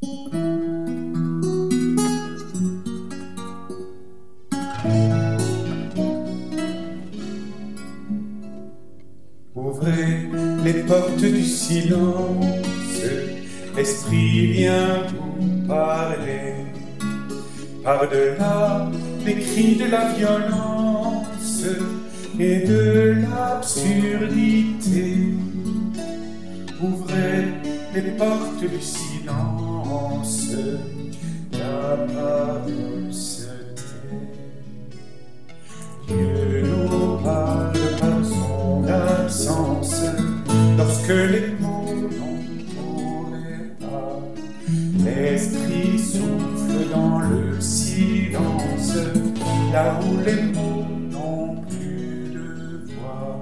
Ouvrez les portes du silence, l'esprit vient vous parler. Par-delà les cris de la violence et de l'absurdité, ouvrez les portes du silence, la parole se tait. Dieu nous parle par son absence, lorsque les mots n'en pourraient pas. L'esprit souffle dans le silence, là où les mots n'ont plus de voix.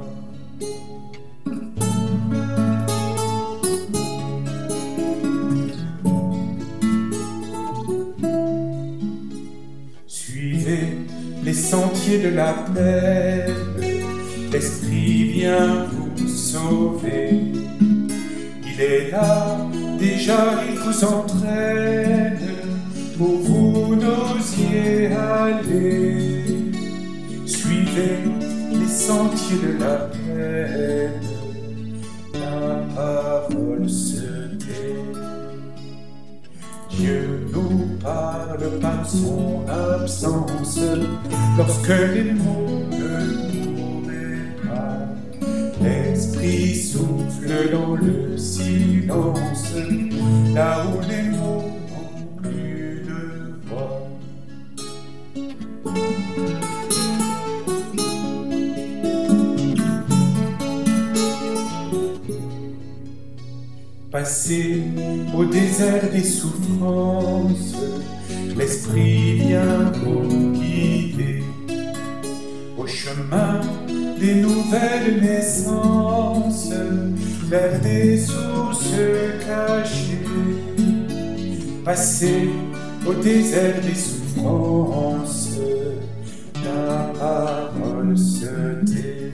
Suivez les sentiers de la peine, l'esprit vient vous sauver. Il est là, déjà il vous entraîne où vous n'osiez aller. Suivez les sentiers de la peine, la parole se tait. Dieu nous parle par son absence, lorsque les mots ne pourraient pas. L'esprit souffle dans le silence, là où les mots n'ont plus de voix. Passez au désert des souffrances, l'esprit vient vous guider. Au chemin des nouvelles naissances, vers des sources cachées. Passez au désert des souffrances, la parole se tait.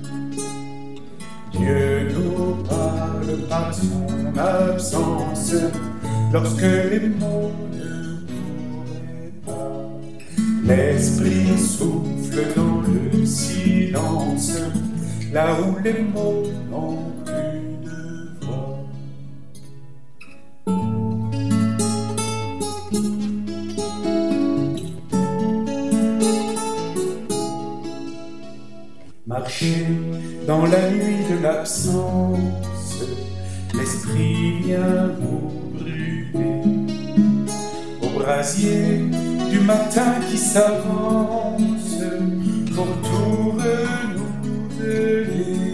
Dieu nous parle par son absence, lorsque les mots ne pourraient pas. L'esprit souffle dans le silence, là où les mots n'ont plus de voix. Marchez dans la nuit de l'absence, l'esprit vient vous brûler. Au brasier du matin qui s'avance pour tout renouveler.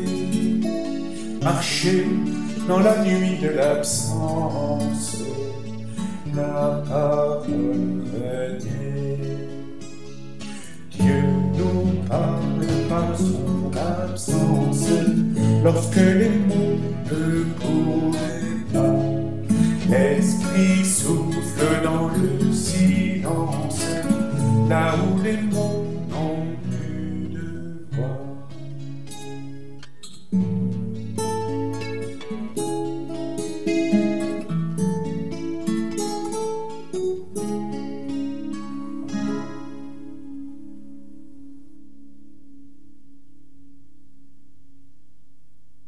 Marchez dans la nuit de l'absence, la parole renaît. Dieu nous parle par son absence, lorsque les mots